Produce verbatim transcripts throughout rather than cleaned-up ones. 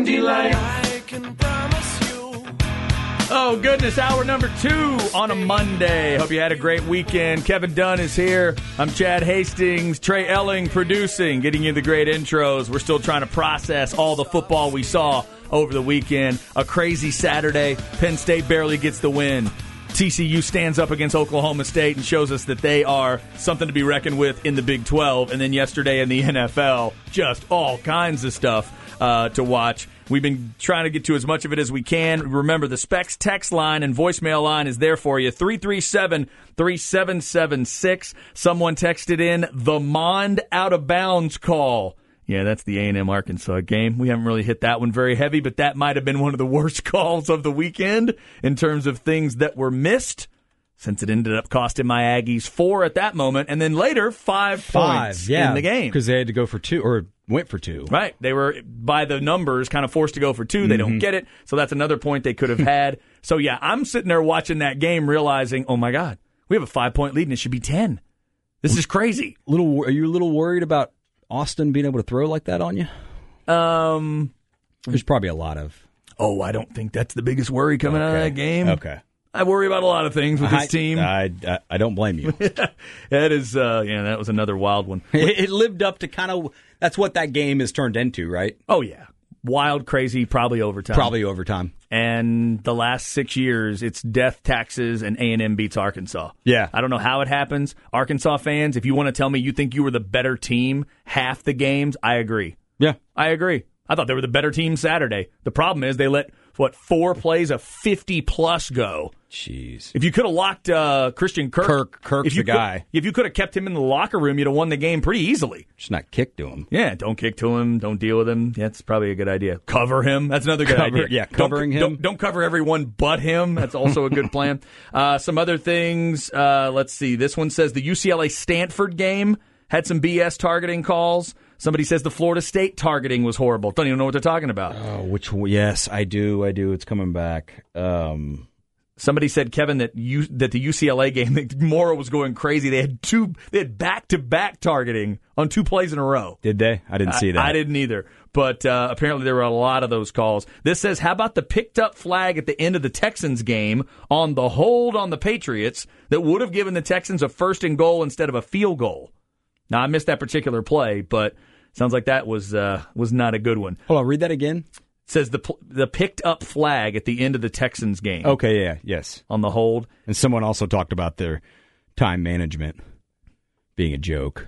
and delight. I can promise you. Oh, goodness, hour number two on a Monday. Hope you had a great weekend. Kevin Dunn is here. I'm Chad Hastings. Trey Elling producing, getting you the great intros. We're still trying to process all the football we saw over the weekend. A crazy Saturday. Penn State barely gets the win. T C U stands up against Oklahoma State and shows us that they are something to be reckoned with in the Big twelve. And then yesterday in the N F L, just all kinds of stuff uh, to watch. We've been trying to get to as much of it as we can. Remember, the Specs text line and voicemail line is there for you, three three seven, three seven seven six. Someone texted in the Mond out-of-bounds call. Yeah, that's the A and M Arkansas game. We haven't really hit that one very heavy, but that might have been one of the worst calls of the weekend in terms of things that were missed, since it ended up costing my Aggies four at that moment, and then later five, five points yeah, in the game. Because they had to go for two, or went for two. Right. They were, by the numbers, kind of forced to go for two. They mm-hmm. don't get it, so that's another point they could have had. So, yeah, I'm sitting there watching that game realizing, oh, my God, we have a five-point lead, and it should be ten. This is crazy. Little, Are you a little worried about Austin being able to throw like that on you? Um, There's probably a lot of... Oh, I don't think that's the biggest worry coming okay. out of that game. Okay. I worry about a lot of things with this I, team. I, I, I don't blame you. That is, uh, yeah, that was another wild one. It, it lived up to kind of, that's what that game has turned into, right? Oh, yeah. Wild, crazy, probably overtime. Probably overtime. And the last six years, it's death, taxes, and A and M beats Arkansas. Yeah. I don't know how it happens. Arkansas fans, if you want to tell me you think you were the better team half the games, I agree. Yeah. I agree. I thought they were the better team Saturday. The problem is they let, what, four plays of fifty-plus go. Jeez. If you could have locked uh, Christian Kirk. Kirk Kirk's if you the guy. Could, if you could have kept him in the locker room, you'd have won the game pretty easily. Just not kick to him. Yeah, don't kick to him. Don't deal with him. That's probably a good idea. Cover him. That's another good Cover, idea. Yeah, covering don't, him. Don't, don't cover everyone but him. That's also a good plan. Uh, some other things. Uh, let's see. This one says the U C L A-Stanford game had some B S targeting calls. Somebody says the Florida State targeting was horrible. Don't even know what they're talking about. Oh, which yes, I do. I do. It's coming back. Um, Somebody said, Kevin, that you that the U C L A game, that Mora was going crazy. They had two, they had back to back targeting on two plays in a row. Did they? I didn't see that. I, I didn't either. But uh, apparently there were a lot of those calls. This says, how about the picked up flag at the end of the Texans game on the hold on the Patriots that would have given the Texans a first and goal instead of a field goal? Now, I missed that particular play, but sounds like that was uh, was not a good one. Hold on, read that again. It says the the picked up flag at the end of the Texans game. Okay, yeah, yes. On the hold. And someone also talked about their time management being a joke.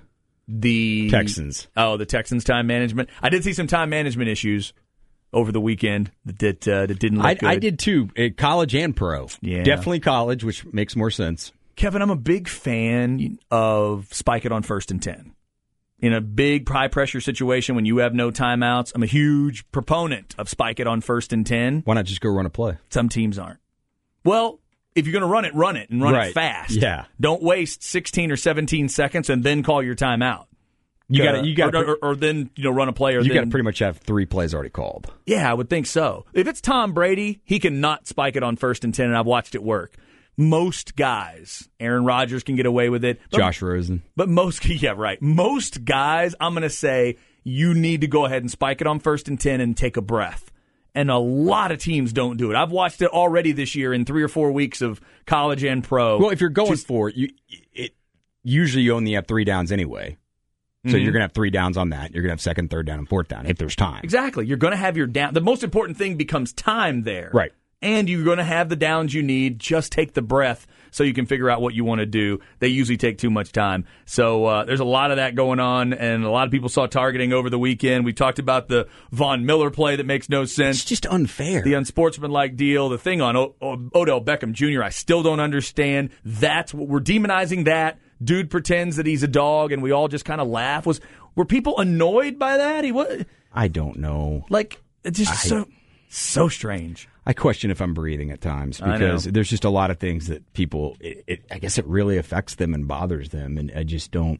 The Texans. Oh, the Texans time management. I did see some time management issues over the weekend that that, uh, that didn't look I, good. I did too, college and pro. Yeah. Definitely college, which makes more sense. Kevin, I'm a big fan of spike it on first and ten. In a big high-pressure situation when you have no timeouts, I'm a huge proponent of spike it on first and ten. Why not just go run a play? Some teams aren't. Well, if you're going to run it, run it, and run right. it fast. Yeah. Don't waste sixteen or seventeen seconds and then call your timeout. You uh, got you got or, or, or then you know run a play. Or you got to pretty much have three plays already called. Yeah, I would think so. If it's Tom Brady, he can not spike it on first and ten, and I've watched it work. Most guys, Aaron Rodgers can get away with it. But, Josh Rosen. But most, yeah, right. Most guys, I'm going to say, you need to go ahead and spike it on first and ten and take a breath. And a lot of teams don't do it. I've watched it already this year in three or four weeks of college and pro. Well, if you're going Just, for it, you, it, usually you only have three downs anyway. So mm-hmm. you're going to have three downs on that. You're going to have second, third down, and fourth down if there's time. Exactly. You're going to have your down. The most important thing becomes time there. Right. And you're going to have the downs you need. Just take the breath so you can figure out what you want to do. They usually take too much time. So uh, there's a lot of that going on, and a lot of people saw targeting over the weekend. We talked about the Von Miller play that makes no sense. It's just unfair. The unsportsmanlike deal, the thing on o- o- Odell Beckham Junior, I still don't understand. That's what we're demonizing that. Dude pretends that he's a dog, and we all just kind of laugh. Was Were people annoyed by that? He was. I don't know. Like, it's just I, so so strange. I question if I'm breathing at times because there's just a lot of things that people, it, it, I guess it really affects them and bothers them, and I just don't,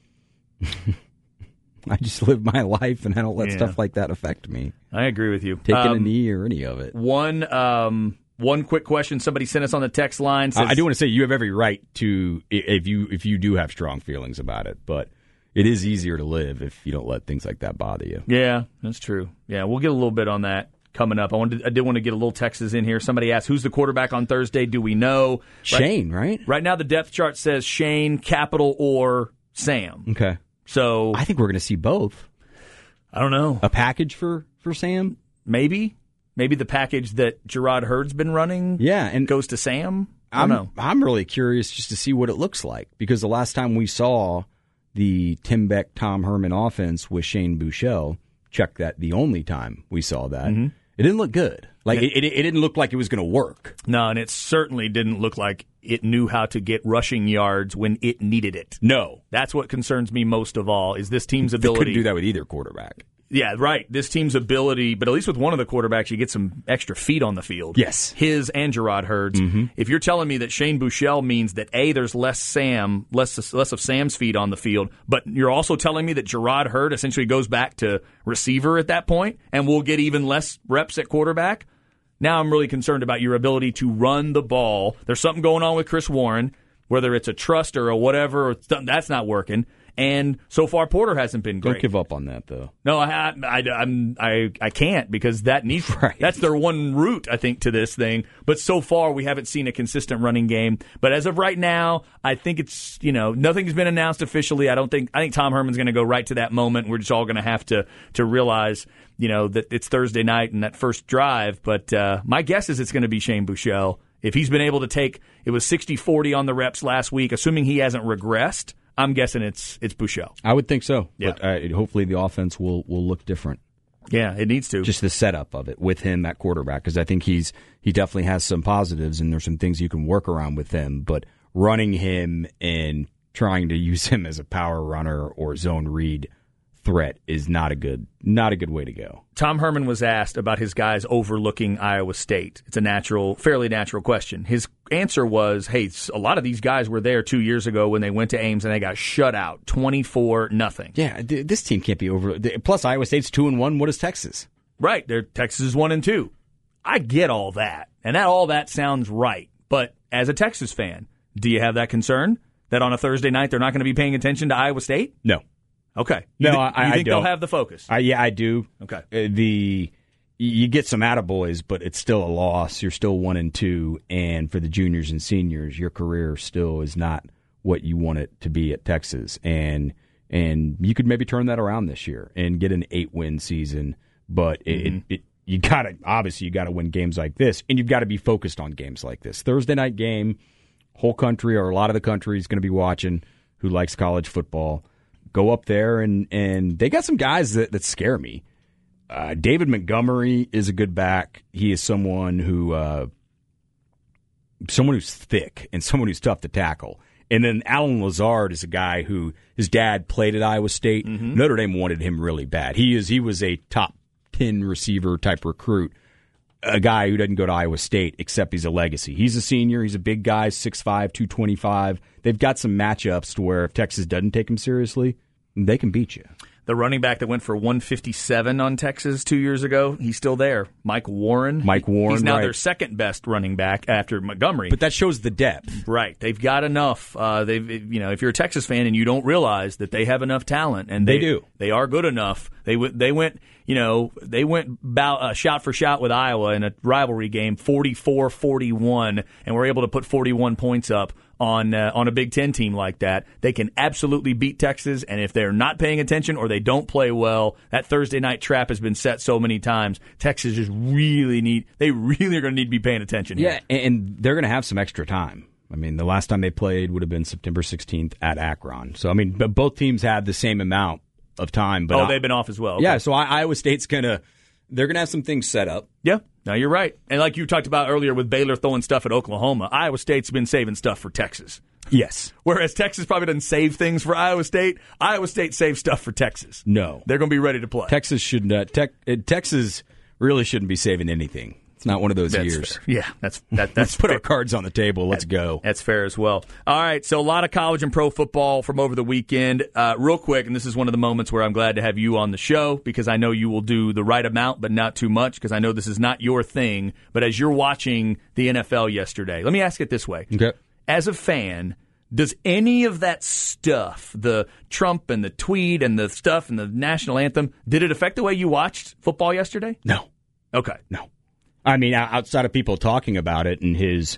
I just live my life and I don't let yeah. stuff like that affect me. I agree with you. Taking um, a knee or any of it. One um, one quick question somebody sent us on the text line. Says, I do want to say you have every right to, if you if you do have strong feelings about it, but it is easier to live if you don't let things like that bother you. Yeah, that's true. Yeah, we'll get a little bit on that coming up. I wanted, to, I did want to get a little Texas in here. Somebody asked, who's the quarterback on Thursday? Do we know? Shane, right? Right now, the depth chart says Shane, Capital, or Sam. Okay. So I think we're going to see both. I don't know. A package for, for Sam? Maybe. Maybe the package that Gerard Hurd's been running yeah, and goes to Sam. I I'm, don't know. I'm really curious just to see what it looks like, because the last time we saw the Tim Beck, Tom Herman offense with Shane Buechele, check that the only time we saw that, mm-hmm. it didn't look good. Like it, it, it didn't look like it was going to work. No, and it certainly didn't look like it knew how to get rushing yards when it needed it. No. That's what concerns me most of all, is this team's They ability. couldn't do that with either quarterback. Yeah, right. This team's ability, but at least with one of the quarterbacks, you get some extra feet on the field. Yes. His and Gerard Hurd's. Mm-hmm. If you're telling me that Shane Buechele means that, A, there's less Sam, less less of Sam's feet on the field, but you're also telling me that Gerard Hurd essentially goes back to receiver at that point, and we'll get even less reps at quarterback, now I'm really concerned about your ability to run the ball. There's something going on with Chris Warren, whether it's a trust or a whatever, or something, that's not working. And so far, Porter hasn't been great. Don't give up on that, though. No, I, I, I'm, I, I can't, because that needs right. that's their one route, I think, to this thing. But so far, we haven't seen a consistent running game. But as of right now, I think it's, you know, nothing's been announced officially. I don't think I think Tom Herman's going to go right to that moment. We're just all going to have to to realize, you know, that it's Thursday night and that first drive. But uh, my guess is it's going to be Shane Buechele. If he's been able to take, it was sixty forty on the reps last week, assuming he hasn't regressed, I'm guessing it's it's Buechele. I would think so. Yeah. But uh, hopefully the offense will, will look different. Yeah, it needs to. Just the setup of it with him at quarterback, because I think he's he definitely has some positives, and there's some things you can work around with him. But running him and trying to use him as a power runner or zone read threat is not a good not a good way to go. Tom Herman was asked about his guys overlooking Iowa State. It's a natural, fairly natural question. His answer was, hey, a lot of these guys were there two years ago when they went to Ames and they got shut out, twenty-four nothing. Yeah, this team can't be over. Plus, Iowa State's two and one. What is Texas? Right, they're Texas is one and two. I get all that, and that all that sounds right. But as a Texas fan, do you have that concern that on a Thursday night they're not going to be paying attention to Iowa State? No. Okay. No, you th- I, you I think don't. they'll have the focus? I, yeah, I do. Okay. Uh, the you get some attaboys, but it's still a loss. You're still one and two, and for the juniors and seniors, your career still is not what you want it to be at Texas. And and you could maybe turn that around this year and get an eight win season. But it, mm-hmm. it, it you got to obviously you got to win games like this, and you've got to be focused on games like this. Thursday night game, whole country or a lot of the country is going to be watching. Who likes college football? Go up there, and, and they got some guys that, that scare me. Uh, David Montgomery is a good back. He is someone who uh, someone who's thick and someone who's tough to tackle. And then Alan Lazard is a guy who his dad played at Iowa State. Mm-hmm. Notre Dame wanted him really bad. He is he was a top ten receiver type recruit, a guy who doesn't go to Iowa State except he's a legacy. He's a senior. He's a big guy, six five, two twenty-five. They've got some matchups to where if Texas doesn't take him seriously, they can beat you. The running back that went for one fifty-seven on Texas two years ago, he's still there. Mike Warren. Mike Warren, He's now right. their second best running back after Montgomery. But that shows the depth. Right. They've got enough. Uh, they've, you know, if you're a Texas fan and you don't realize that they have enough talent, and they, they do, they are good enough. They w- they went, you know, they went bout, uh, shot for shot with Iowa in a rivalry game, forty-four forty-one, and were able to put forty-one points up on uh, on a Big Ten team like that. They can absolutely beat Texas, and if they're not paying attention or they don't play well, that Thursday night trap has been set so many times. Texas just really need, they really are going to need to be paying attention here. Yeah, and they're going to have some extra time. I mean, the last time they played would have been September sixteenth at Akron. So, I mean, but both teams had the same amount of time. But oh, I, they've been off as well. Okay. Yeah, so I, Iowa State's going to, they're going to have some things set up. Yeah, no, you're right. And like you talked about earlier with Baylor throwing stuff at Oklahoma, Iowa State's been saving stuff for Texas. Yes. Whereas Texas probably doesn't save things for Iowa State, Iowa State saves stuff for Texas. No. They're going to be ready to play. Texas should not, tech, Texas really shouldn't be saving anything. It's not one of those that's years. Fair. Yeah, that's that, that's Let's put fair. our cards on the table. Let's that, go. That's fair as well. All right, so a lot of college and pro football from over the weekend. Uh, real quick, and this is one of the moments where I'm glad to have you on the show because I know you will do the right amount, but not too much because I know this is not your thing. But as you're watching the N F L yesterday, let me ask it this way. Okay. As a fan, Does any of that stuff, the Trump and the tweet and the stuff and the national anthem, did it affect the way you watched football yesterday? No. Okay. No. I mean, outside of people talking about it and his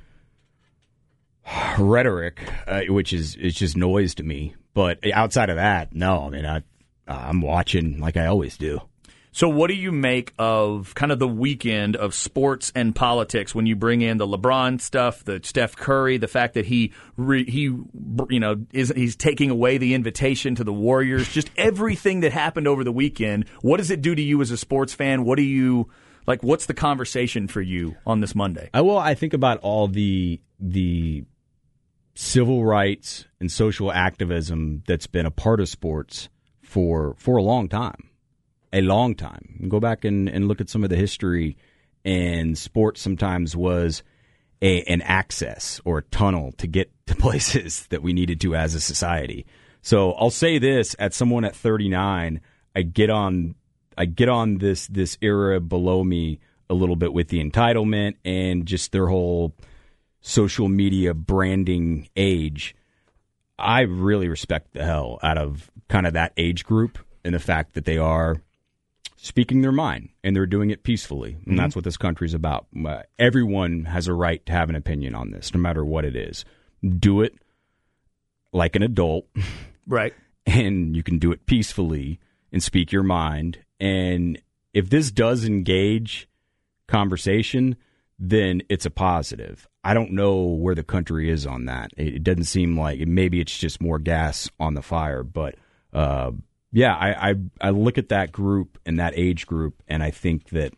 rhetoric, uh, which is, is just noise to me. But outside of that, no. I mean, I, I'm watching like I always do. So what do you make of kind of the weekend of sports and politics when you bring in the LeBron stuff, the Steph Curry, the fact that he re, he you know is he's taking away the invitation to the Warriors, just everything that happened over the weekend? What does it do to you as a sports fan? What do you like? What's the conversation for you on this Monday? I well, I think about all the the civil rights and social activism that's been a part of sports for for a long time. A long time. Go back and, and look at some of the history, and sports sometimes was a, an access or a tunnel to get to places that we needed to as a society. So I'll say this: at someone at thirty-nine, I get on I get on this this era below me a little bit with the entitlement and just their whole social media branding age. I really respect the hell out of kind of that age group and the fact that they are speaking their mind, and they're doing it peacefully. And mm-hmm. that's what this country's about. Uh, everyone has a right to have an opinion on this, no matter what it is. Do it like an adult. Right. And you can do it peacefully and speak your mind. And if this does engage conversation, then it's a positive. I don't know where the country is on that. It, it doesn't seem like, maybe it's just more gas on the fire, but uh Yeah, I, I I look at that group and that age group, and I think that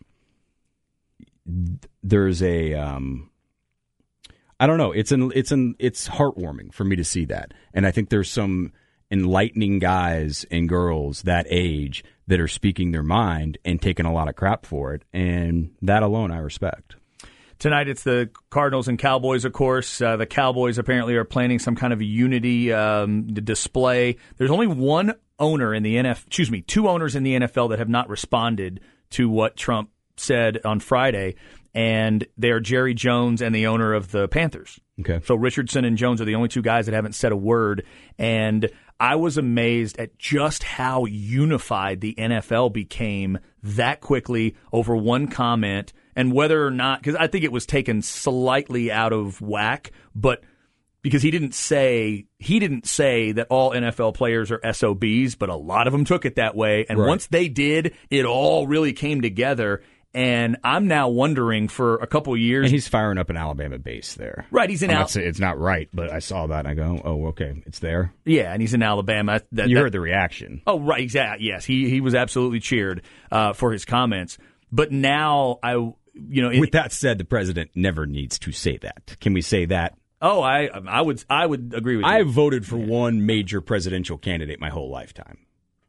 there's a um, I don't know. It's an it's an it's heartwarming for me to see that, and I think there's some enlightening guys and girls that age that are speaking their mind and taking a lot of crap for it, and that alone I respect. Tonight it's the Cardinals and Cowboys, of course. Uh, the Cowboys apparently are planning some kind of a unity um, display. There's only one owner in the N F L, excuse me, two owners in the N F L that have not responded to what Trump said on Friday, and they are Jerry Jones and the owner of the Panthers. Okay. So Richardson and Jones are the only two guys that haven't said a word, and I was amazed at just how unified the N F L became that quickly over one comment, and whether or not, because I think it was taken slightly out of whack, but because he didn't say he didn't say that all N F L players are S O Bs, but a lot of them took it that way. And right. once they did, it all really came together. And I'm now wondering for a couple of years. And he's firing up an Alabama base there. Right, he's in Alabama. It's not right, but I saw that and I go, oh, okay, it's there. Yeah, and he's in Alabama. That, you that, heard the reaction. Oh, right, exactly. Yes, he he was absolutely cheered uh, for his comments. But now I, you know, it, with that said, the president never needs to say that. Can we say that? Oh, I I would I would agree with you. I have voted for one major presidential candidate my whole lifetime.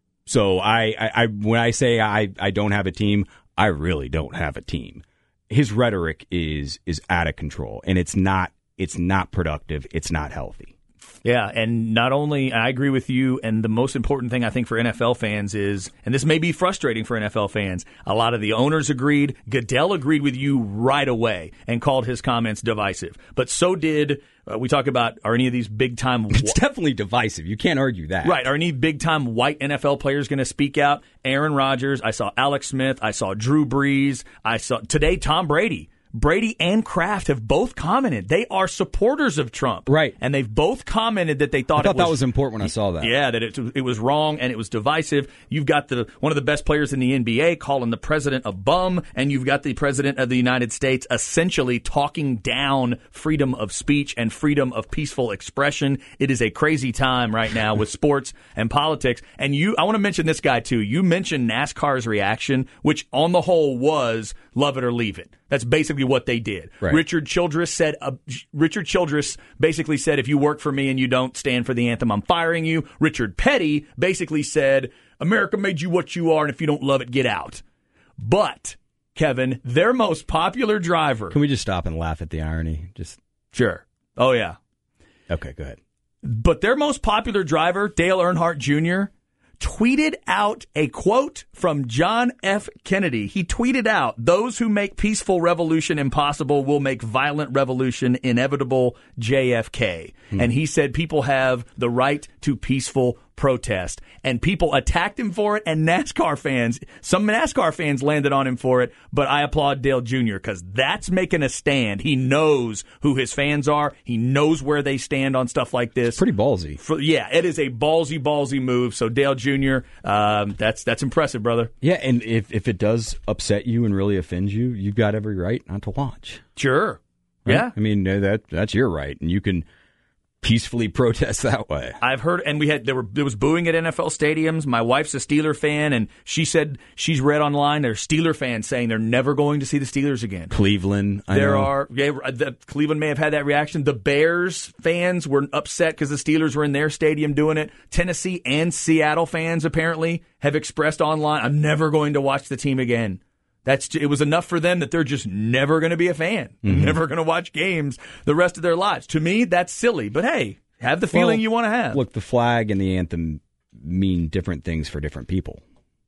So I, I, I when I say I, I don't have a team, I really don't have a team. His rhetoric is is out of control, and it's not it's not productive. It's not healthy. Yeah, and not only, I agree with you, and the most important thing I think for N F L fans is, and this may be frustrating for N F L fans, a lot of the owners agreed. Goodell agreed with you right away and called his comments divisive. But so did, uh, we talk about, are any of these big-time... It's definitely divisive. You can't argue that. Right. Are any big-time white N F L players going to speak out? Aaron Rodgers, I saw Alex Smith, I saw Drew Brees, I saw, today, Tom Brady. Brady and Kraft have both commented. They are supporters of Trump. Right. And they've both commented that they thought, I thought it was, that was important when I saw that. Yeah, that it, it was wrong and it was divisive. You've got the one of the best players in the N B A calling the president a bum, and you've got the president of the United States essentially talking down freedom of speech and freedom of peaceful expression. It is a crazy time right now with sports and politics. And you, I want to mention this guy too. You mentioned NASCAR's reaction, which on the whole was love it or leave it. That's basically what they did. Right. Richard Childress said. Uh, Richard Childress basically said, "If you work for me and you don't stand for the anthem, I'm firing you." Richard Petty basically said, "America made you what you are, and if you don't love it, get out." But Kevin, their most popular driver. Can we just stop and laugh at the irony? Just sure. Oh yeah. Okay, go ahead. But their most popular driver, Dale Earnhardt Junior, tweeted out a quote from John F. Kennedy. He tweeted out, "Those who make peaceful revolution impossible will make violent revolution inevitable, J F K." Hmm. And he said people have the right to peaceful protest. And people attacked him for it, and NASCAR fans, some NASCAR fans landed on him for it, but I applaud Dale Junior because that's making a stand. He knows who his fans are. He knows where they stand on stuff like this. It's pretty ballsy. For, yeah, it is a ballsy, ballsy move. So Dale Junior, um, that's that's impressive, brother. Yeah, and if, if it does upset you and really offends you, you've got every right not to watch. Sure. Right? Yeah. I mean, that that's your right, and you can peacefully protest that way. I've heard, and we had there were there was booing at N F L stadiums. My wife's a Steeler fan, and she said she's read online there's Steeler fans saying they're never going to see the Steelers again. Cleveland, I there know. are yeah, the, Cleveland may have had that reaction. The Bears fans were upset because the Steelers were in their stadium doing it. Tennessee and Seattle fans apparently have expressed online, "I'm never going to watch the team again." That's it was enough for them that they're just never going to be a fan, mm-hmm. never going to watch games the rest of their lives. To me, that's silly. But hey, have the feeling well, you want to have. Look, the flag and the anthem mean different things for different people.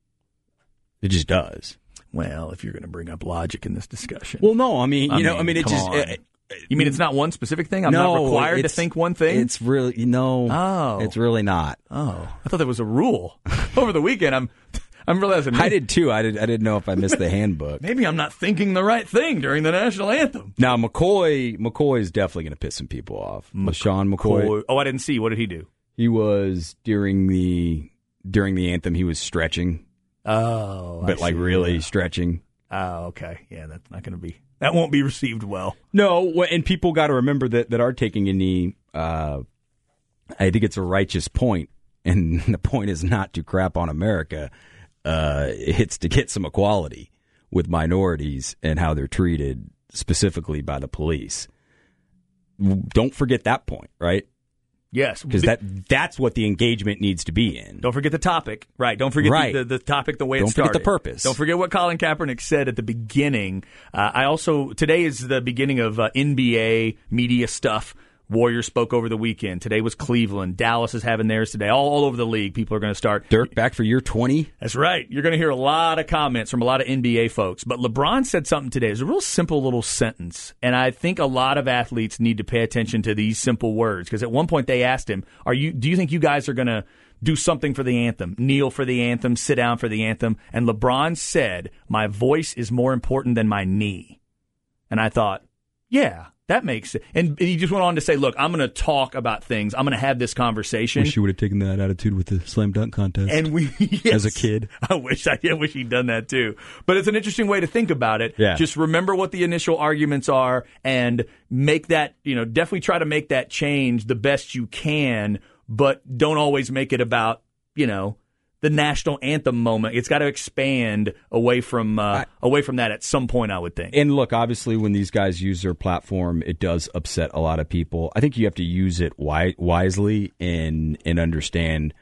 It just does. Well, if you're going to bring up logic in this discussion, well, no, I mean, you I know, mean, I mean, it just. It, you mean it's not one specific thing? I'm no, not required to think one thing? It's really no. Oh, it's really not. Oh, I thought that was a rule. Over the weekend, I'm. I'm realizing. I did too. I did. I didn't know if I missed the handbook. Maybe I'm not thinking the right thing during the national anthem. Now McCoy, McCoy is definitely going to piss some people off. Mc- LaShawn McCoy. McCoy. Oh, I didn't see. What did he do? He was during the during the anthem. He was stretching. Oh, but like really stretching. Oh, okay. Yeah, that's not going to be. That won't be received well. No, and people got to remember that that are taking a knee. Uh, I think it's a righteous point, and the point is not to crap on America. Uh, it's to get some equality with minorities and how they're treated specifically by the police. Don't forget that point, right? Yes. Because that, that's what the engagement needs to be in. Don't forget the topic. Right. Don't forget right. The, the, the topic the way Don't it started. Don't forget the purpose. Don't forget what Colin Kaepernick said at the beginning. Uh, I also, today is the beginning of uh, N B A media stuff. Warriors spoke over the weekend. Today was Cleveland. Dallas is having theirs today. All, all over the league, people are going to start. Dirk back for year twenty? That's right. You're going to hear a lot of comments from a lot of N B A folks. But LeBron said something today. It's a real simple little sentence. And I think a lot of athletes need to pay attention to these simple words. Because at one point they asked him, "Are you? Do you think you guys are going to do something for the anthem? Kneel for the anthem, sit down for the anthem?" And LeBron said, "My voice is more important than my knee." And I thought, yeah. That makes it. And he just went on to say, look, I'm going to talk about things. I'm going to have this conversation. Wish you would have taken that attitude with the slam dunk contest. And we, yes, as a kid. I wish I, I wish he'd done that too. But it's an interesting way to think about it. Yeah. Just remember what the initial arguments are and make that, you know, definitely try to make that change the best you can, but don't always make it about, you know, the national anthem moment. It's got to expand away from uh, I, away from that at some point, I would think. And look, obviously, when these guys use their platform, it does upset a lot of people. I think you have to use it wi- wisely and and understand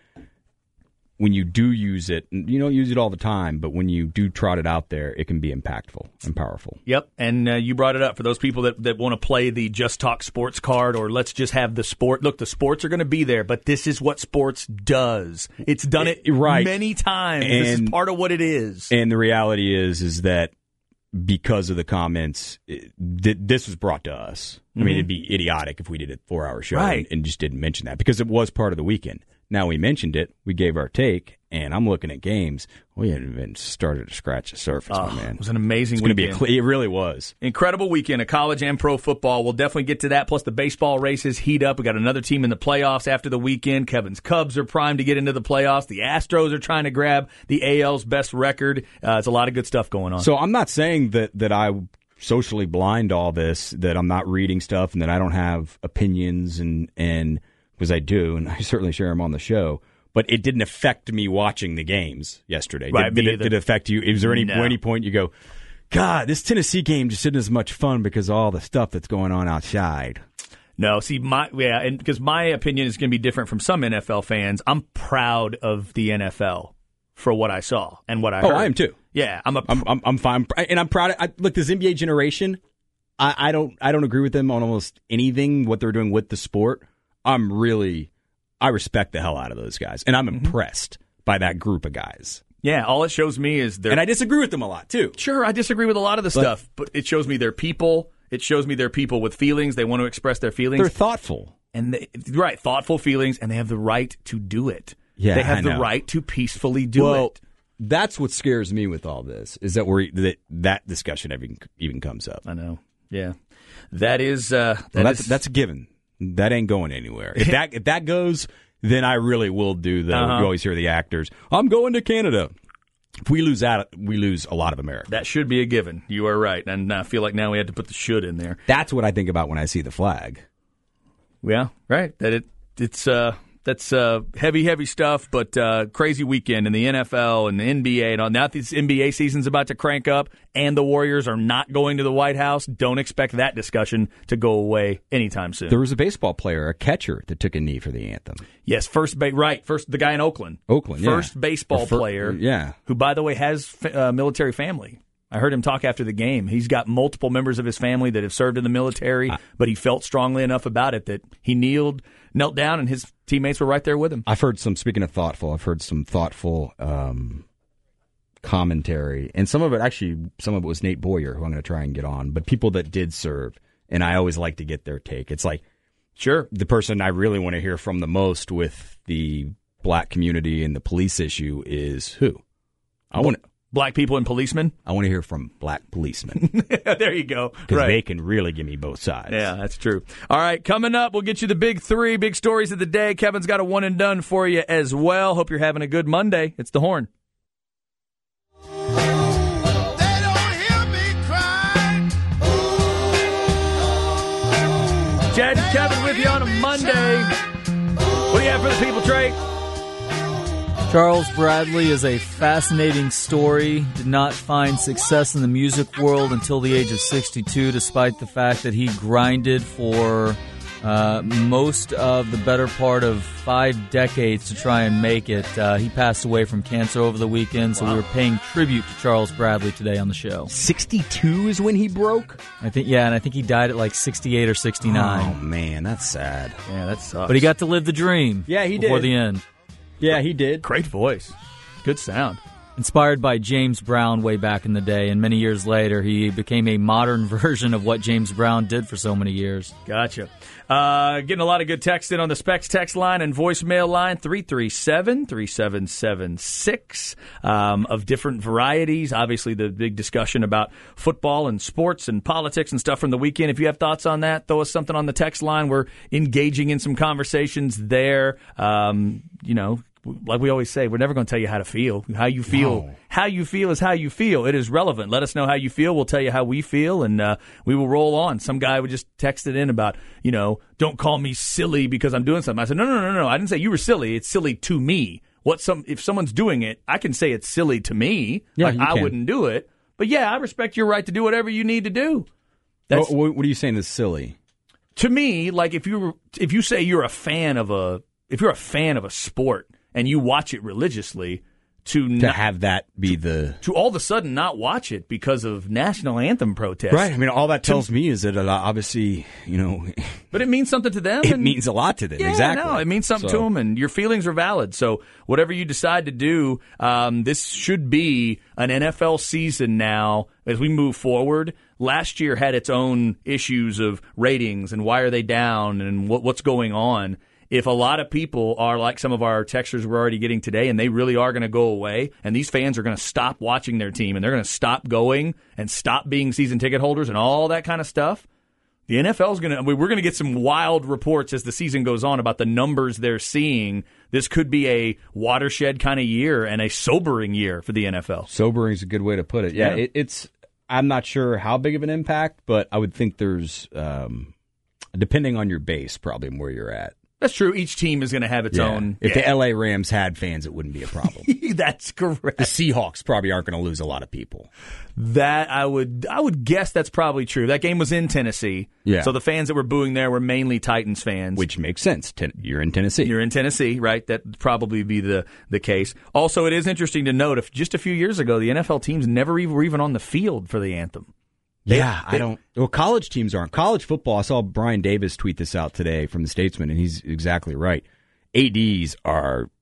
when you do use it. You don't use it all the time, but when you do trot it out there, it can be impactful and powerful. Yep, and uh, you brought it up for those people that, that want to play the Just Talk Sports card or let's just have the sport. Look, the sports are going to be there, but this is what sports does. It's done it, it right. many times. And, this is part of what it is. And the reality is, is that because of the comments, it, th- this was brought to us. Mm-hmm. I mean, it'd be idiotic if we did a four-hour show right. and, and just didn't mention that because it was part of the weekend. Now we mentioned it, we gave our take, and I'm looking at games. We hadn't even started to scratch the surface, oh, my man. It was an amazing it's weekend. Be a cl- it really was. Incredible weekend of college and pro football. We'll definitely get to that. Plus the baseball races heat up. We got another team in the playoffs after the weekend. Kevin's Cubs are primed to get into the playoffs. The Astros are trying to grab the A L's best record. Uh, it's a lot of good stuff going on. So I'm not saying that, that I socially blind all this, that I'm not reading stuff and that I don't have opinions and and – because I do, and I certainly share them on the show. But it didn't affect me watching the games yesterday. Right, did, did, it, did it affect you? Is there any, no. any point you go, God, this Tennessee game just isn't as much fun because of all the stuff that's going on outside? No, see, my yeah, and because my opinion is going to be different from some N F L fans. I'm proud of the N F L for what I saw and what I oh, heard. I am too. Yeah, I'm a. I'm, I'm, I'm fine, and I'm proud. Of, I, look, this N B A generation, I, I don't, I don't agree with them on almost anything what they're doing with the sport. I'm really. I respect the hell out of those guys, and I'm mm-hmm. impressed by that group of guys. Yeah, all it shows me is they're... And I disagree with them a lot, too. Sure, I disagree with a lot of the but, stuff, but it shows me they're people. It shows me they're people with feelings. They want to express their feelings. They're thoughtful. And they, right, thoughtful feelings, and they have the right to do it. Yeah, They have I the know. right to peacefully do well, it. That's what scares me with all this, is that we're, that, that discussion even, even comes up. I know. Yeah. That is... Uh, that well, that's, is, that's a given. That ain't going anywhere. If that if that goes, then I really will do the... Uh-huh. You always hear the actors, I'm going to Canada. If we lose that, we lose a lot of America. That should be a given. You are right. And I feel like now we had to put the should in there. That's what I think about when I see the flag. Yeah, right. That it it's uh that's uh heavy, heavy stuff, but uh crazy weekend in the N F L and the N B A and all. Now this N B A season's about to crank up and the Warriors are not going to the White House. Don't expect that discussion to go away anytime soon. There was a baseball player, a catcher, that took a knee for the anthem. Yes, first ba- right, first the guy in Oakland. Oakland, First yeah. baseball fir- player, yeah. who by the way has a uh, military family. I heard him talk after the game. He's got multiple members of his family that have served in the military, but he felt strongly enough about it that he kneeled, knelt down, and his teammates were right there with him. I've heard some, speaking of thoughtful, I've heard some thoughtful um, commentary, and some of it, actually, some of it was Nate Boyer, who I'm going to try and get on, but people that did serve, and I always like to get their take. It's like, sure, the person I really want to hear from the most with the black community and the police issue is who? I want to... Black people and policemen? I want to hear from black policemen. There you go. Because right. they can really give me both sides. Yeah, that's true. All right, coming up, we'll get you the big three, big stories of the day. Kevin's got a one and done for you as well. Hope you're having a good Monday. It's The Horn. Chad and Kevin with you on a Monday. What do you have for the people, Trey? Charles Bradley is a fascinating story. Did not find success in the music world until the age of sixty-two, despite the fact that he grinded for uh, most of the better part of five decades to try and make it. Uh, he passed away from cancer over the weekend, so wow. we were paying tribute to Charles Bradley today on the show. sixty-two is when he broke? I think, yeah, and I think he died at like sixty-eight or sixty-nine. Oh, man, that's sad. Yeah, that sucks. But he got to live the dream. Yeah, he before did. the end. Yeah, he did. Great voice. Good sound. Inspired by James Brown way back in the day, and many years later, he became a modern version of what James Brown did for so many years. Gotcha. Uh, getting a lot of good text in on the Specs text line and voicemail line, three three seven, three seven seven six, um, of different varieties. Obviously, the big discussion about football and sports and politics and stuff from the weekend. If you have thoughts on that, throw us something on the text line. We're engaging in some conversations there. Um, you know, like we always say, we're never going to tell you how to feel. How you feel, no. How you feel is how you feel. It is relevant. Let us know how you feel. We'll tell you how we feel, and uh, we will roll on. Some guy would just text it in about, you know, don't call me silly because I'm doing something. I said, no, no, no, no. I didn't say you were silly. It's silly to me. What some if someone's doing it, I can say it's silly to me. Yeah, like, you I can. wouldn't do it. But yeah, I respect your right to do whatever you need to do. That's, what, what are you saying is silly? To me, like if you if you say you're a fan of a if you're a fan of a sport and you watch it religiously, to to not, have that be the to all of a sudden not watch it because of national anthem protests, right? I mean, all that tells to, me is that it obviously, you know, but it means something to them. It and, means a lot to them. Yeah, exactly. No, it means something so. to them, and your feelings are valid. So whatever you decide to do, um, this should be an N F L season now as we move forward. Last year had its own issues of ratings and why are they down and what, what's going on. If a lot of people are like some of our texters we're already getting today and they really are going to go away and these fans are going to stop watching their team and they're going to stop going and stop being season ticket holders and all that kind of stuff, the N F L is going to – we're going to get some wild reports as the season goes on about the numbers they're seeing. This could be a watershed kind of year and a sobering year for the N F L. Sobering is a good way to put it. Yeah, yeah. It, it's – I'm not sure how big of an impact, but I would think there's um, – depending on your base probably where you're at. That's true. Each team is going to have its yeah. own. If yeah. the L A Rams had fans, it wouldn't be a problem. That's correct. The Seahawks probably aren't going to lose a lot of people. That I would, I would guess that's probably true. That game was in Tennessee, yeah. So the fans that were booing there were mainly Titans fans, which makes sense. Ten- you're in Tennessee. You're in Tennessee, right? That would probably be the the case. Also, it is interesting to note if just a few years ago the N F L teams never even were even on the field for the anthem. They, yeah, they, I don't. Well, college teams aren't. College football, I saw Brian Davis tweet this out today from the Statesman, and he's exactly right. A Ds are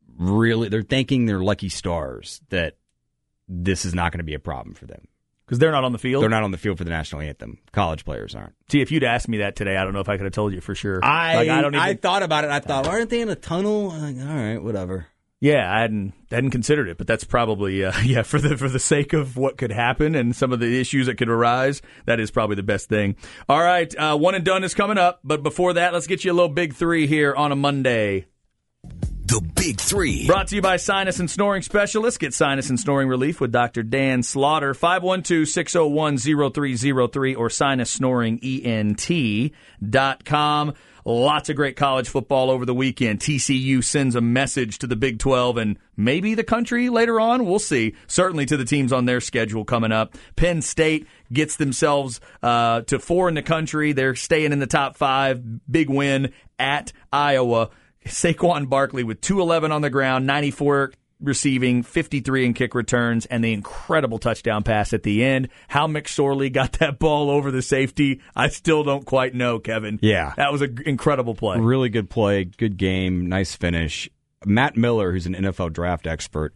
really, they're thanking their lucky stars that this is not going to be a problem for them. Because they're not on the field? They're not on the field for the national anthem. College players aren't. See, if you'd asked me that today, I don't know if I could have told you for sure. I like, I, don't even, I thought about it. I thought, aren't they in a tunnel? Like, all right, whatever. Yeah, I hadn't hadn't considered it, but that's probably uh, yeah for the for the sake of what could happen and some of the issues that could arise. That is probably the best thing. All right, uh, one and done is coming up, but before that, let's get you a little big three here on a Monday. The Big Three. Brought to you by Sinus and Snoring Specialists. Get sinus and snoring relief with Doctor Dan Slaughter. five one two, six oh one, oh three oh three or sinus snoring ent dot com. Lots of great college football over the weekend. T C U sends a message to the Big twelve and maybe the country later on. We'll see. Certainly to the teams on their schedule coming up. Penn State gets themselves uh, to four in the country. They're staying in the top five. Big win at Iowa. Saquon Barkley with two eleven on the ground, ninety-four receiving, fifty-three in kick returns, and the incredible touchdown pass at the end. How McSorley got that ball over the safety, I still don't quite know, Kevin. Yeah. That was an incredible play. Really good play, good game, nice finish. Matt Miller, who's an N F L draft expert,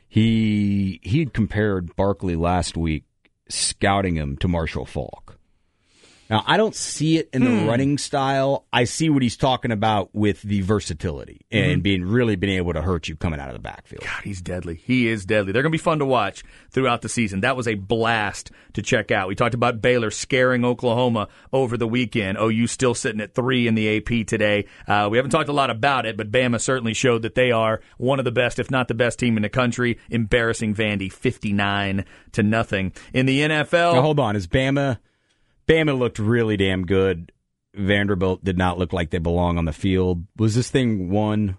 he he had compared Barkley last week, scouting him to Marshall Faulk. Now, I don't see it in the hmm. running style. I see what he's talking about with the versatility and mm-hmm. being really being able to hurt you coming out of the backfield. God, he's deadly. He is deadly. They're going to be fun to watch throughout the season. That was a blast to check out. We talked about Baylor scaring Oklahoma over the weekend. O U still sitting at three in the A P today. Uh, we haven't talked a lot about it, but Bama certainly showed that they are one of the best, if not the best team in the country, embarrassing Vandy fifty-nine to nothing. In the N F L... Now, hold on. Is Bama... Bama looked really damn good. Vanderbilt did not look like they belong on the field. Was this thing won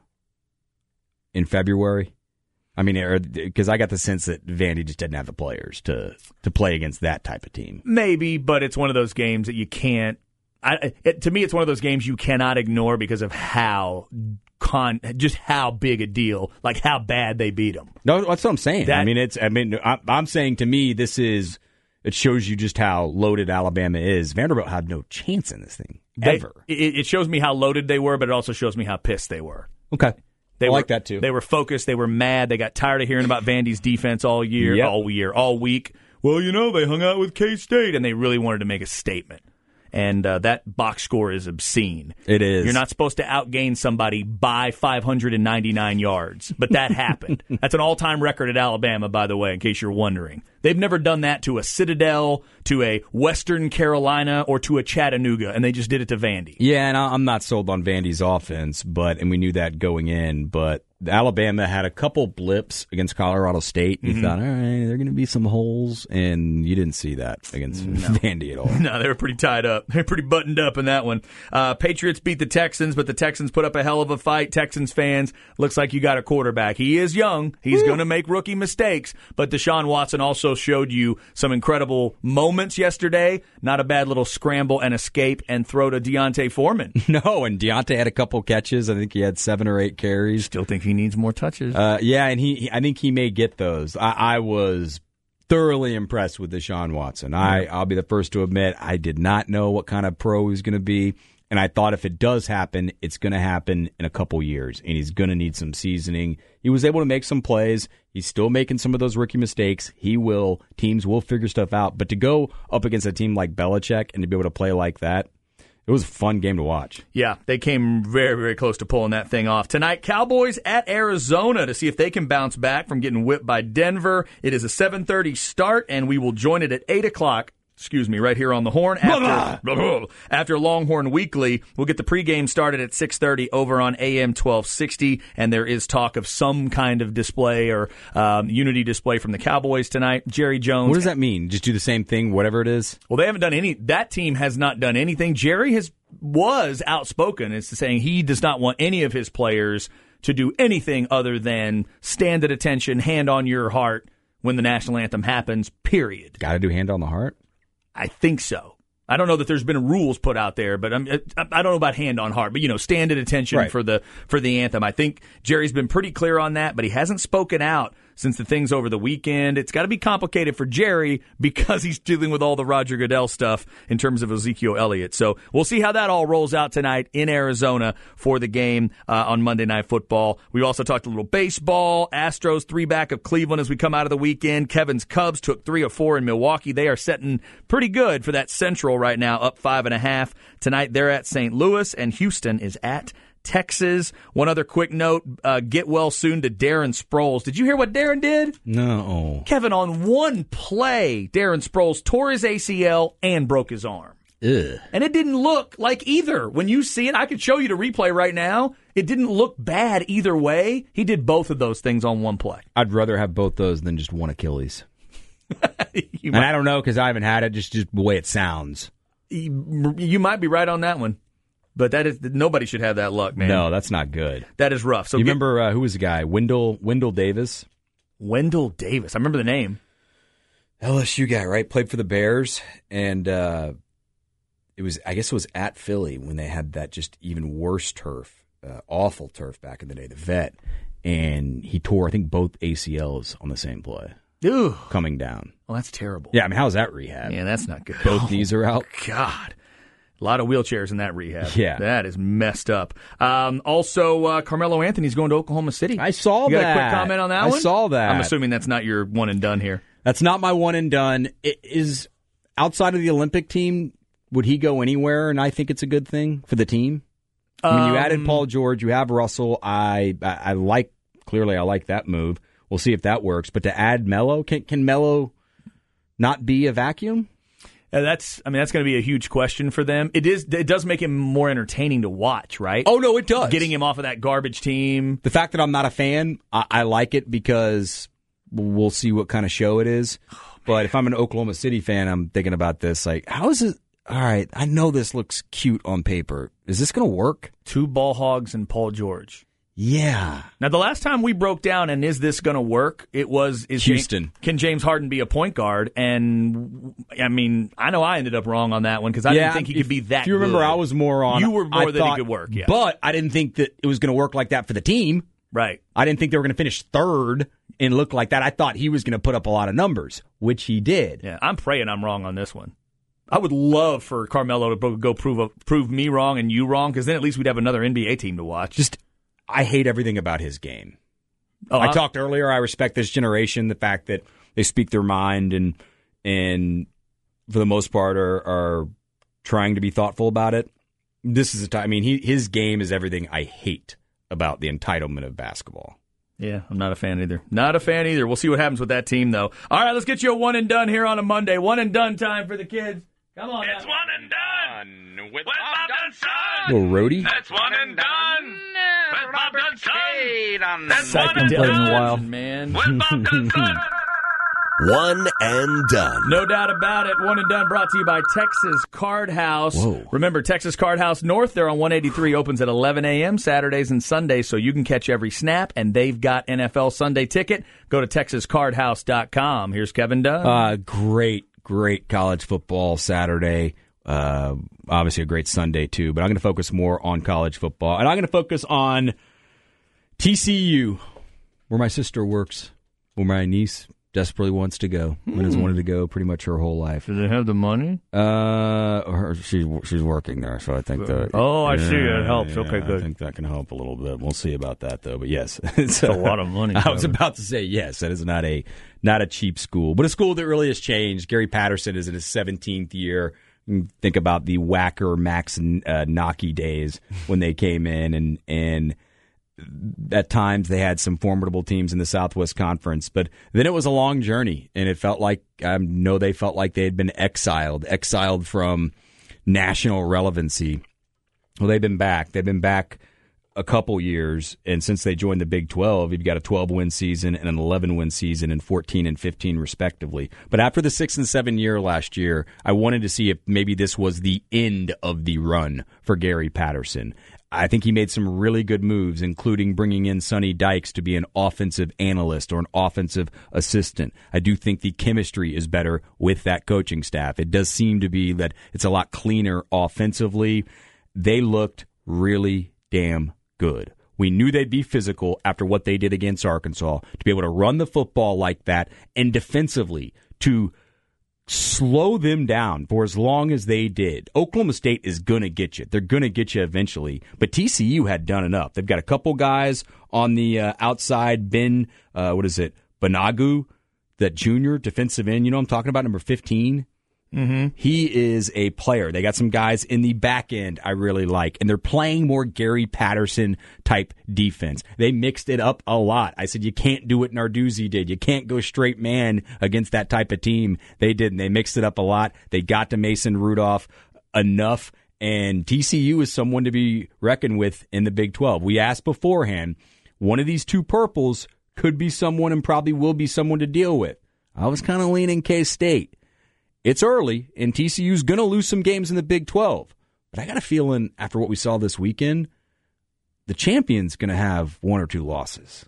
in February? I mean, because I got the sense that Vandy just didn't have the players to to play against that type of team. Maybe, but it's one of those games that you can't. I, it, to me, it's one of those games you cannot ignore because of how con, just how big a deal, like how bad they beat them. No, that's what I'm saying. That, I mean, it's. I mean, I, I'm saying to me, this is. It shows you just how loaded Alabama is. Vanderbilt had no chance in this thing, ever. They, it, it shows me how loaded they were, but it also shows me how pissed they were. Okay. They I were, like that, too. They were focused. They were mad. They got tired of hearing about Vandy's defense all year, yep. all year, all week. Well, you know, they hung out with K-State, and they really wanted to make a statement. And uh, that box score is obscene. It is. You're not supposed to outgain somebody by five hundred ninety-nine yards, but that happened. That's an all-time record at Alabama, by the way, in case you're wondering. They've never done that to a Citadel, to a Western Carolina, or to a Chattanooga, and they just did it to Vandy. Yeah, and I'm not sold on Vandy's offense, but and we knew that going in, but Alabama had a couple blips against Colorado State. You mm-hmm. thought, all right, there are going to be some holes, and you didn't see that against no. Vandy at all. No, they were pretty tied up. They were pretty buttoned up in that one. Uh, Patriots beat the Texans, but the Texans put up a hell of a fight. Texans fans, looks like you got a quarterback. He is young. He's going to make rookie mistakes, but Deshaun Watson also showed you some incredible moments yesterday. Not a bad little scramble and escape and throw to Deontay Foreman. No, and Deontay had a couple catches. I think he had seven or eight carries. Still think he needs more touches. Uh, yeah, and he, he, I think he may get those. I, I was thoroughly impressed with Deshaun Watson. I, I'll be the first to admit I did not know what kind of pro he was going to be, and I thought if it does happen, it's going to happen in a couple years, and he's going to need some seasoning. He was able to make some plays. He's still making some of those rookie mistakes. He will. Teams will figure stuff out. But to go up against a team like Belichick and to be able to play like that, it was a fun game to watch. Yeah, they came very, very close to pulling that thing off. Tonight, Cowboys at Arizona to see if they can bounce back from getting whipped by Denver. It is a seven thirty start, and we will join it at eight o'clock. Excuse me, right here on the Horn. After, after Longhorn Weekly, we'll get the pregame started at six thirty over on A M twelve sixty, and there is talk of some kind of display or um, unity display from the Cowboys tonight. Jerry Jones. What does that mean? Just do the same thing, whatever it is? Well, they haven't done any. That team has not done anything. Jerry has was outspoken as to saying he does not want any of his players to do anything other than stand at attention, hand on your heart when the national anthem happens, period. Got to do hand on the heart? I think so. I don't know that there's been rules put out there, but I'm, I don't know about hand on heart. But, you know, stand at attention right. for the for the anthem. I think Jerry's been pretty clear on that, but he hasn't spoken out since the things over the weekend. It's got to be complicated for Jerry because he's dealing with all the Roger Goodell stuff in terms of Ezekiel Elliott. So we'll see how that all rolls out tonight in Arizona for the game uh, on Monday Night Football. We also talked a little baseball. Astros three back of Cleveland as we come out of the weekend. Kevin's Cubs took three of four in Milwaukee. They are setting pretty good for that Central right now, up five and a half. Tonight they're at Saint Louis, and Houston is at Texas. One other quick note, uh, get well soon to Darren Sproles. Did you hear what Darren did? No. Kevin, on one play, Darren Sproles tore his A C L and broke his arm. Ugh. And it didn't look like either. When you see it, I could show you the replay right now. It didn't look bad either way. He did both of those things on one play. I'd rather have both those than just one Achilles. you and might, I don't know because I haven't had it, just, just the way it sounds. You, you might be right on that one. But that is nobody should have that luck, man. No, that's not good. That is rough. So you get, remember uh, who was the guy? Wendell Wendell Davis? Wendell Davis. I remember the name. L S U guy, right? Played for the Bears, and uh, it was I guess it was at Philly when they had that just even worse turf, uh, awful turf back in the day, the Vet, and he tore I think both A C Ls on the same play. Ooh, coming down. Well, that's terrible. Yeah, I mean, how's that rehab? Yeah, that's not good. Both knees are out. God. A lot of wheelchairs in that rehab. Yeah. That is messed up. Um, also, uh, Carmelo Anthony's going to Oklahoma City. I saw you that. You got a quick comment on that I one? I saw that. I'm assuming that's not your one and done here. That's not my one and done. It is outside of the Olympic team, would he go anywhere? And I think it's a good thing for the team. I mean, um, you added Paul George, you have Russell. I, I I like, clearly I like that move. We'll see if that works. But to add Melo, can, can Melo not be a vacuum? Uh, that's, I mean, that's going to be a huge question for them. It is, it does make him more entertaining to watch, right? Oh, no, it does. Getting him off of that garbage team. The fact that I'm not a fan, I, I like it because we'll see what kind of show it is. Oh, but if I'm an Oklahoma City fan, I'm thinking about this, like, how is it? All right, I know this looks cute on paper. Is this going to work? Two ball hogs and Paul George. Yeah. Now, the last time we broke down and is this going to work, it was is Houston. James, can James Harden be a point guard? And, I mean, I know I ended up wrong on that one because I yeah, didn't think he if, could be that If you remember, good. I was more on. You were more I that thought, he could work, yeah. But I didn't think that it was going to work like that for the team. Right. I didn't think they were going to finish third and look like that. I thought he was going to put up a lot of numbers, which he did. Yeah, I'm praying I'm wrong on this one. I would love for Carmelo to go prove prove me wrong and you wrong because then at least we'd have another N B A team to watch. Just. I hate everything about his game. Oh, I talked earlier, I respect this generation, the fact that they speak their mind and and for the most part are, are trying to be thoughtful about it. This is a time, I mean, he, his game is everything I hate about the entitlement of basketball. Yeah, I'm not a fan either. Not a fan either. We'll see what happens with that team, though. All right, let's get you a one and done here on a Monday. One and done time for the kids. Come on. It's now. one and done with, with Bob Dunson. Little roadie. That's one and done with Bob Dunson. That's Second one and played in a done while. Man. with Bob Dunson. One and done. No doubt about it. One and done brought to you by Texas Card House. Whoa. Remember, Texas Card House North, they're on one eighty-three, opens at eleven a.m. Saturdays and Sundays, so you can catch every snap, and they've got N F L Sunday Ticket. Go to texas card house dot com. Here's Kevin Dunn. Uh, great, great college football Saturday. Uh, obviously a great Sunday, too. But I'm going to focus more on college football. And I'm going to focus on T C U, where my sister works, where my niece desperately wants to go. And has wanted to go pretty much her whole life. Do they have the money? Uh, her, she's she's working there, so I think that. Oh, I see. It helps. Yeah, Okay, I good. think that can help a little bit. We'll see about that, though. But yes, It's a lot of money. I was Kevin. about to say yes. That is not a not a cheap school, but a school that really has changed. Gary Patterson is in his seventeenth year. Think about the Wacker, Max, and uh, Naki days when they came in, and and at times they had some formidable teams in the Southwest Conference. But then it was a long journey, and it felt like I know they felt like they had been exiled, exiled from national relevancy. Well, they've been back. They've been back a couple years, and since they joined the Big twelve, you've got a twelve-win season and an eleven-win season and fourteen and fifteen, respectively. But after the six and seven year last year, I wanted to see if maybe this was the end of the run for Gary Patterson. I think he made some really good moves, including bringing in Sonny Dykes to be an offensive analyst or an offensive assistant. I do think the chemistry is better with that coaching staff. It does seem to be that it's a lot cleaner offensively. They looked really damn good. We knew they'd be physical after what they did against Arkansas. To be able to run the football like that and defensively to slow them down for as long as they did. Oklahoma State is going to get you. They're going to get you eventually. But T C U had done enough. They've got a couple guys on the uh, outside. Ben, uh, what is it, Banagu, that junior defensive end. You know what I'm talking about, number fifteen? Mm-hmm. He is a player. They got some guys in the back end I really like, and they're playing more Gary Patterson type defense. They mixed it up a lot. I said you can't do what Narduzzi did. You can't go straight man against that type of team. They didn't. They mixed it up a lot. They got to Mason Rudolph enough, and T C U is someone to be reckoned with in the Big twelve. We asked beforehand, one of these two purples could be someone and probably will be someone to deal with. I was kind of leaning K-State. It's early, and T C U's going to lose some games in the Big twelve. But I got a feeling after what we saw this weekend, the champion's going to have one or two losses.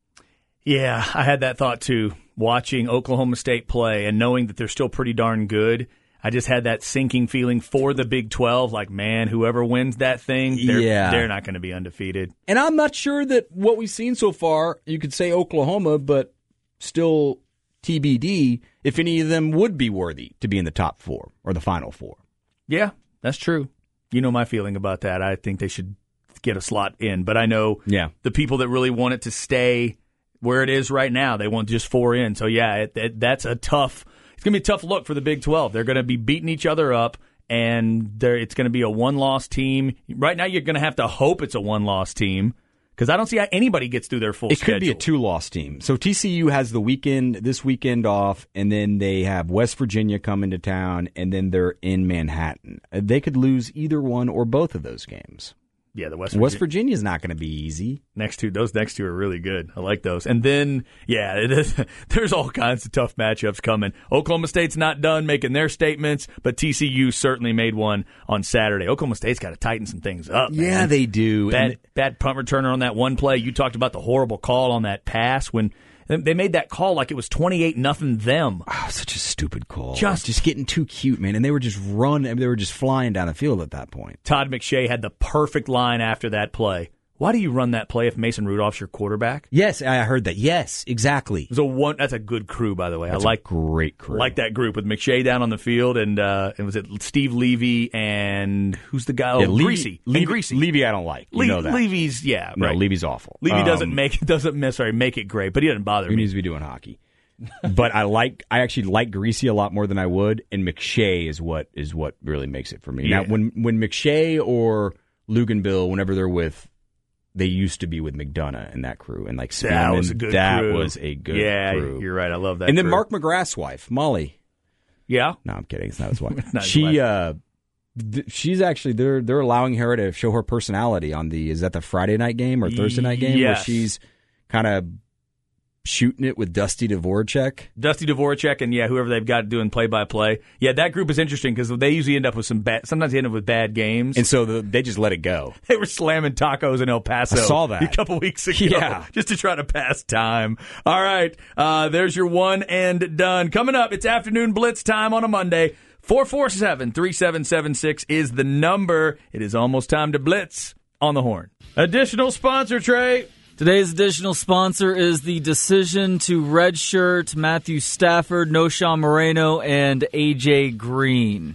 Yeah, I had that thought too. Watching Oklahoma State play and knowing that they're still pretty darn good, I just had that sinking feeling for the Big twelve. Like, man, whoever wins that thing, they're, yeah. they're not going to be undefeated. And I'm not sure that what we've seen so far, you could say Oklahoma, but still T B D, if any of them would be worthy to be in the top four or the final four. Yeah, that's true. You know my feeling about that. I think they should get a slot in. But I know yeah. the people that really want it to stay where it is right now, they want just four in. So, yeah, it, it, that's a tough – it's going to be a tough look for the Big twelve. They're going to be beating each other up, and it's going to be a one-loss team. Right now you're going to have to hope it's a one-loss team. Because I don't see how anybody gets through their full it schedule. It could be a two-loss team. So T C U has the weekend, this weekend off, and then they have West Virginia coming to town, and then they're in Manhattan. They could lose either one or both of those games. Yeah, the West Virginia. West Virginia's not going to be easy. Next two, those next two are really good. I like those. And then, yeah, it is, there's all kinds of tough matchups coming. Oklahoma State's not done making their statements, but T C U certainly made one on Saturday. Oklahoma State's got to tighten some things up. Yeah, man. they do. Bad, and bad punt returner on that one play. You talked about the horrible call on that pass when they made that call like it was twenty-eight nothing them. Oh, such a stupid call. Just, just getting too cute, man. And they were just running. They were just flying down the field at that point. Todd McShay had the perfect line after that play. Why do you run that play if Mason Rudolph's your quarterback? Yes, I heard that. Yes, exactly. It was a one. That's a good crew, by the way. That's I like a great crew. I like that group with McShay down on the field, and uh, and was it Steve Levy and who's the guy? Oh, yeah, Levy, Greasy. Levy, Greasy. Levy, I don't like. You Le- know that. Levy's yeah, no, right. Levy's awful. Levy um, doesn't make doesn't miss sorry make it great, but he doesn't bother he me. needs to be doing hockey. But I like I actually like Greasy a lot more than I would, and McShay is what is what really makes it for me. Yeah. Now, when when McShay or Luganville, whenever they're with. They used to be with McDonough and that crew, and like Spearman, that was a good that crew. was a good yeah, crew. You're right. I love that. And then crew. Mark McGrath's wife, Molly. Yeah. No, I'm kidding. It's not his wife. Not his she, wife. uh, th- she's actually they're they're allowing her to show her personality on the is that the Friday night game or Thursday night game Yes. where she's kind of shooting it with Dusty Dvorak. Dusty Dvorak and, yeah, whoever they've got doing play-by-play. Yeah, that group is interesting because they usually end up with some bad – sometimes they end up with bad games. And so the, they just let it go. They were slamming tacos in El Paso. I saw that. A couple weeks ago. Yeah. Just to try to pass time. All right. Uh, there's your one and done. Coming up, it's afternoon blitz time on a Monday. four four seven, three seven seven six is the number. It is almost time to blitz on the horn. Additional sponsor, Trey. Today's additional sponsor is the decision to redshirt Matthew Stafford, Noshawn Moreno, and A J Green.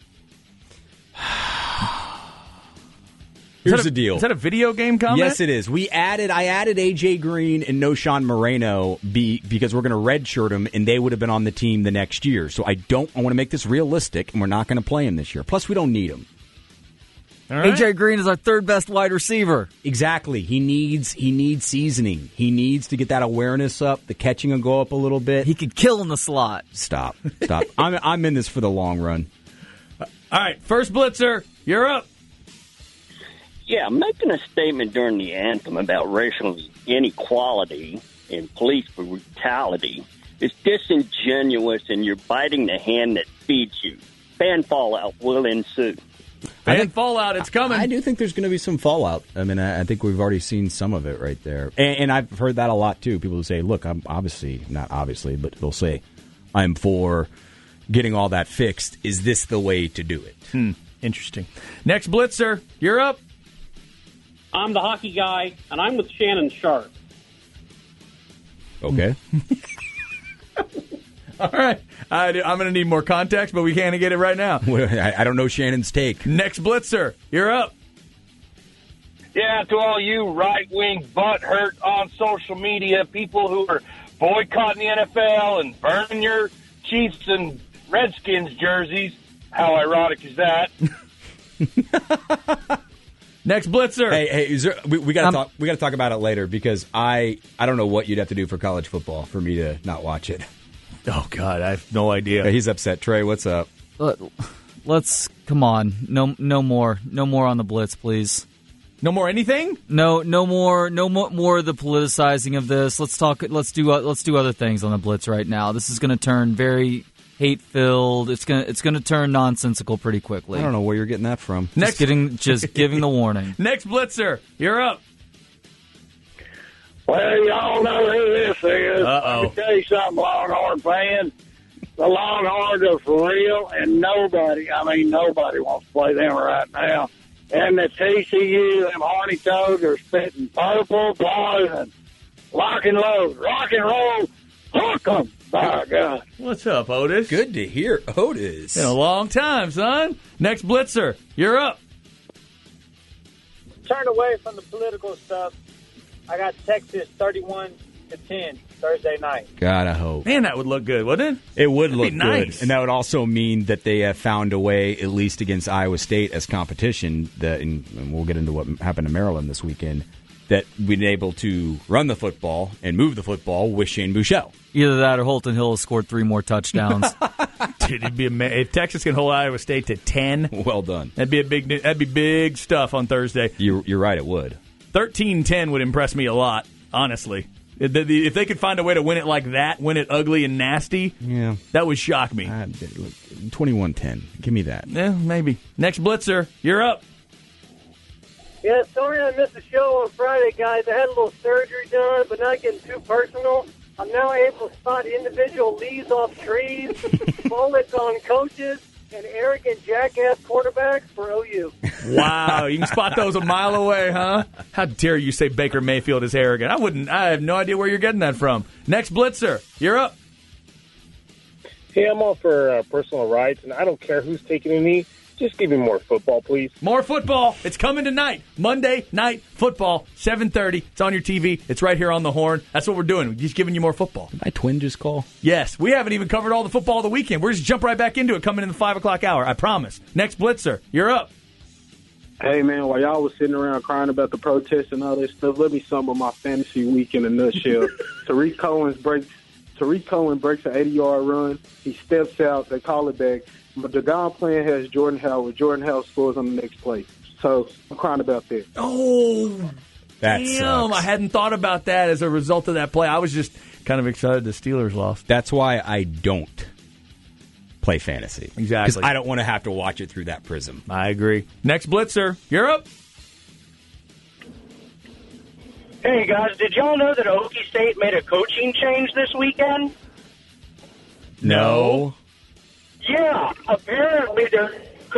Here's a, the deal. Is that a video game comment? Yes, it is. We added, I added A J Green and Noshawn Moreno be, because we're going to redshirt them, and they would have been on the team the next year. So I don't. I want to make this realistic, and we're not going to play him this year. Plus, we don't need him. All right. A J Green is our third best wide receiver. Exactly. He needs he needs seasoning. He needs to get that awareness up. The catching will go up a little bit. He could kill in the slot. Stop. Stop. I'm I'm in this for the long run. All right, first blitzer, you're up. Yeah, making a statement during the anthem about racial inequality and police brutality is disingenuous, and you're biting the hand that feeds you. Fan fallout will ensue. Fan think- fallout, it's coming. I do think there's going to be some fallout. I mean, I, I think we've already seen some of it right there. And, and I've heard that a lot, too. People who say, look, I'm obviously, not obviously, but they'll say, I'm for getting all that fixed. Is this the way to do it? Hmm, interesting. Next blitzer, you're up. I'm the hockey guy, and I'm with Shannon Sharp. Okay. All right. I, I'm going to need more context, but we can't get it right now. I, I don't know Shannon's take. Next Blitzer, you're up. Yeah, to all you right-wing butthurt on social media, people who are boycotting the N F L and burning your Chiefs and Redskins jerseys. How ironic is that? Next Blitzer. Hey, hey, is there, we, we got to um, talk. We got to talk about it later because I, I don't know what you'd have to do for college football for me to not watch it. Oh God, I have no idea. Yeah, he's upset. Trey, what's up? Let, let's come on. No, no more. No more on the Blitz, please. No more anything? No, no more. No more. More of the politicizing of this. Let's talk. Let's do. Uh, let's do other things on the Blitz right now. This is going to turn very hate-filled. It's gonna. It's going to turn nonsensical pretty quickly. I don't know where you're getting that from. Just Next, getting. Just giving the warning. Next Blitzer, you're up. Well, y'all know who this is. Uh-oh. Let me tell you something, Longhorn fan. The Longhorns are for real, and nobody, I mean, nobody wants to play them right now. And the T C U, them horny toads are spitting purple, blues, and lock and load, rock and roll, hook them, by God. What's up, Otis? Good to hear, Otis. Been a long time, son. Next Blitzer, you're up. Turn away from the political stuff. I got Texas thirty-one to ten Thursday night. God, I hope. Man, that would look good, wouldn't it? It would That'd look be nice. good. And that would also mean that they have found a way, at least against Iowa State as competition, that, and we'll get into what happened to Maryland this weekend, that we've been able to run the football and move the football with Shane Buechele. Either that or Holton Hill has scored three more touchdowns. Dude, it'd be ama- if Texas can hold Iowa State to ten, well done. That'd be a big. That'd be big stuff on Thursday. You're, you're right. It would. thirteen ten would impress me a lot, honestly. If they, if they could find a way to win it like that, win it ugly and nasty, yeah, that would shock me. Uh, twenty-one ten. Give me that. Yeah, maybe. Next Blitzer, you're up. Yeah, sorry I missed the show on Friday, guys. I had a little surgery done, but not getting too personal. I'm now able to spot individual leaves off trees, bullets on coaches, and arrogant jackass quarterbacks for O U. Wow, you can spot those a mile away, huh? How dare you say Baker Mayfield is arrogant? I wouldn't. I have no idea where you're getting that from. Next Blitzer, you're up. Hey, I'm all for uh, personal rights, and I don't care who's taking a knee. Just give me more football, please. More football. It's coming tonight. Monday Night Football, seven thirty. It's on your T V. It's right here on the horn. That's what we're doing. We're just giving you more football. Did my twin just call? Yes. We haven't even covered all the football of the weekend. We're just jump right back into it coming in the five o'clock hour. I promise. Next Blitzer, you're up. Hey, man, while y'all was sitting around crying about the protests and all this stuff, let me sum up my fantasy week in a nutshell. Tariq Cohen breaks, Tariq Cohen breaks an eighty-yard run. He steps out. They call it back. But the guy I'm playing has Jordan Howard. Jordan Howard scores on the next play. So I'm crying about that. Oh, that damn. Sucks. I hadn't thought about that as a result of that play. I was just kind of excited the Steelers lost. That's why I don't play fantasy. Exactly. Because I don't want to have to watch it through that prism. I agree. Next Blitzer, you're up. Hey, guys, did y'all know that Okie State made a coaching change this weekend? No. Yeah, apparently they're.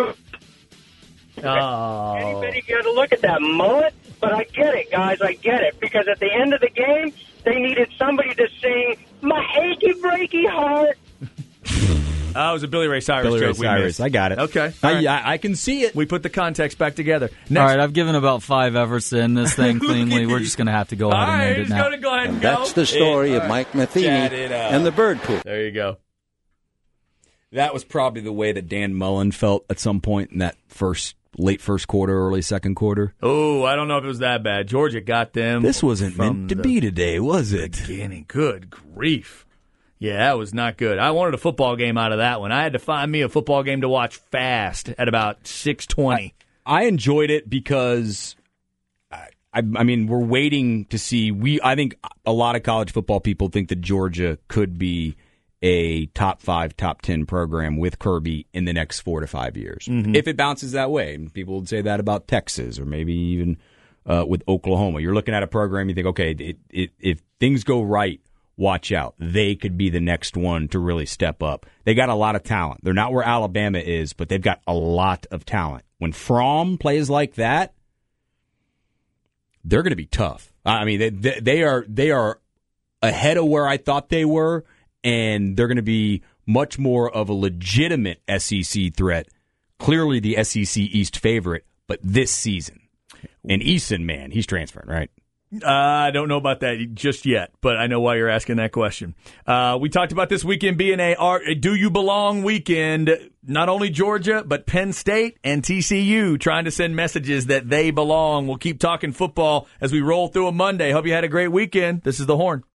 Oh. Anybody got to look at that mullet? But I get it, guys. I get it. Because at the end of the game, they needed somebody to sing "My Achy Breaky Heart." Oh, it was a Billy Ray Cyrus Billy joke. Ray we Cyrus. missed. I got it. Okay. I, right. I, I can see it. We put the context back together. Next. All right, I've given about five efforts to end this thing cleanly. We're just going to have to go ahead All and right, end it he's now. going to go ahead and go. That's the story It, of right. Mike Matheny and the Bird Pool. There you go. That was probably the way that Dan Mullen felt at some point in that first late first quarter, early second quarter. Oh, I don't know if it was that bad. Georgia got them. This wasn't meant to be today, was it? Beginning. Good grief. Yeah, that was not good. I wanted a football game out of that one. I had to find me a football game to watch fast at about six twenty. I, I enjoyed it because, I, I, I mean, we're waiting to see. We I think a lot of college football people think that Georgia could be a top five, top ten program with Kirby in the next four to five years. Mm-hmm. If it bounces that way. And people would say that about Texas or maybe even uh, with Oklahoma. You're looking at a program, you think, okay, it, it, if things go right, watch out. They could be the next one to really step up. They got a lot of talent. They're not where Alabama is, but they've got a lot of talent. When Fromm plays like that, they're going to be tough. I mean, they, they they are they are ahead of where I thought they were, and they're going to be much more of a legitimate S E C threat. Clearly the S E C East favorite, but this season. And Eason, man, he's transferring, right? Uh, I don't know about that just yet, but I know why you're asking that question. Uh, we talked about this weekend being a our, Do You Belong weekend. Not only Georgia, but Penn State and T C U trying to send messages that they belong. We'll keep talking football as we roll through a Monday. Hope you had a great weekend. This is The Horn.